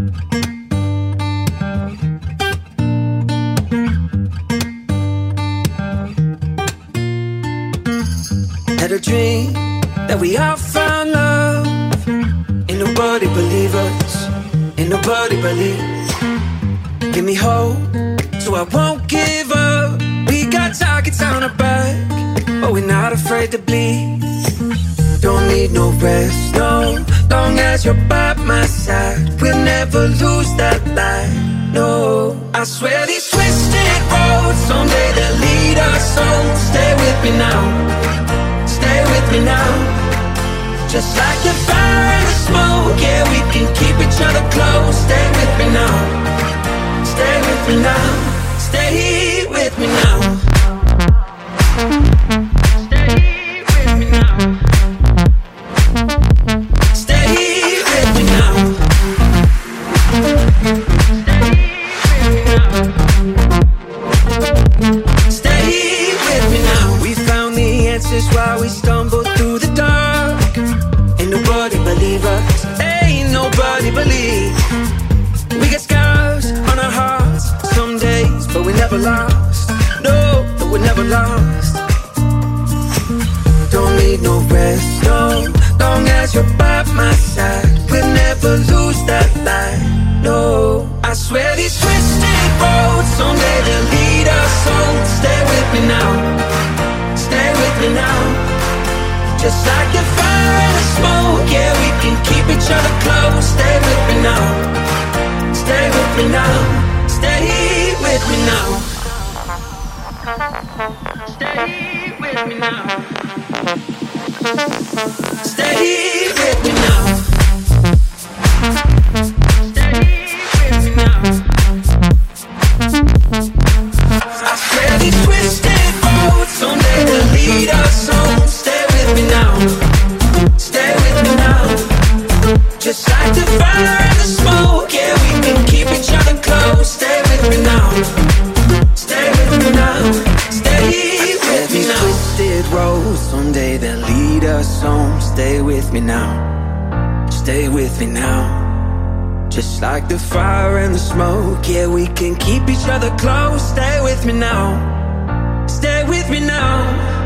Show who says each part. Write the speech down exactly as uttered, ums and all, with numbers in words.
Speaker 1: Had a dream that we all found love. Ain't nobody believe us, ain't nobody believe. Give me hope, so I won't give up. We got targets on our back, but we're not afraid to bleed. Don't need no rest, no, long as you're by my side. We'll never lose that light, no. I swear these twisted roads, someday they'll lead us home. Stay with me now, stay with me now. Just like the fire and the smoke, yeah, we can keep each other close. Stay with me now, stay with me now, stay with me now. Stay with me now. Stay with me now. Stay with me now. We found the answers while we stumbled through the dark. Ain't nobody believe us, ain't nobody believe. We got scars on our hearts some days, but we never lost. No, but we never lost. Don't need no rest, no, long as you're by my side. We'll never lose that light, no. I swear these twisted roads, someday they'll lead us home. Stay with me now, stay with me now. Just like the fire and the smoke, yeah, we can keep each other close. Stay with me now, stay with me now, stay with me now. Stay with me now. Stay with me now. Stay with me now. I swear these twisted roads, someday they'll lead us home. Stay with me now, stay with me now. Just like the fire and the smoke, yeah, we can keep each other close. Stay with me now, stay with me now, stay with me now. Twisted roads, someday they'll lead us home. Stay with me now, stay with me now. Just like the fire and the smoke, yeah, we can keep each other close. Stay with me now, stay with me now.